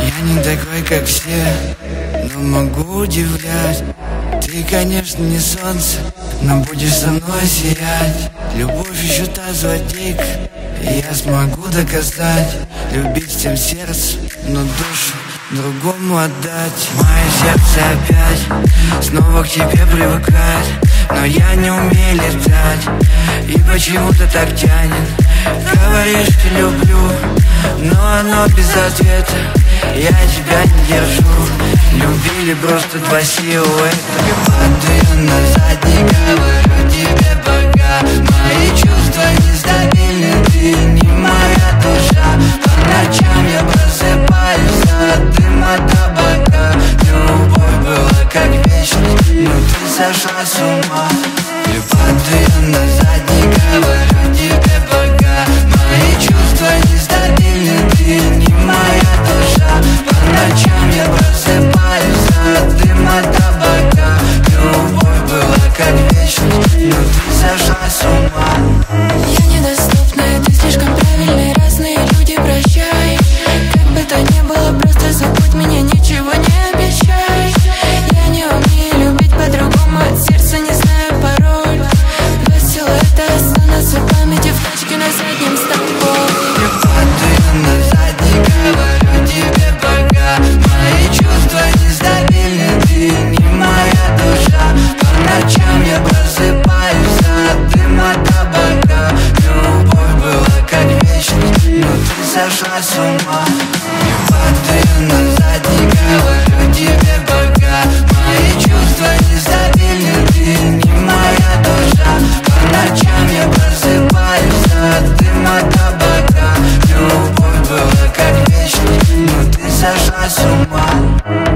Я не такой, как все, но могу удивлять. Ты, конечно, не солнце, но будешь со мной сиять. Любовь еще та злодейка, и я смогу доказать. Любить всем сердцем, но душу другому отдать. Мое сердце опять снова к тебе привыкает, но я не умею летать, и почему-то так тянет. Говоришь, ты люблю, но оно без ответа. Я тебя не держу, любили просто два силуэта. Падаю назад, не говорю тебе пока. Мои чувства нестабильны, ты не моя душа. По ночам я просыпаюсь от дыма табака. Любовь была как вечность, но ты сошла с ума. И падаю назад, не говорю тебе пока. Мои чувства нестабильны, ты не моя душа. По ночам я просыпаюсь от дыма табака. Любовь была как вечность, но ты сошла с ума. Я недоступна, ты слишком правильный, разные люди, прощай. Как бы то ни было, просто забудь меня, ничего не обещай. Я не умею любить по-другому, от сердца не знаю пароль. Два силуэта останутся в памяти, в тачке на заднем с тобой. Я падаю назад, не говорю тебе пока. Мои чувства нестабильны, ты не моя душа. По ночам я просыпаюсь от дыма табака. Любовь была как вечность, но ты сошла с ума. Я падаю назад, не говорю тебе пока. Мои чувства нестабильны, ты не моя душа. По ночам я просыпаюсь от дыма табака. Любовь была как вечность, но ты сошла с ума.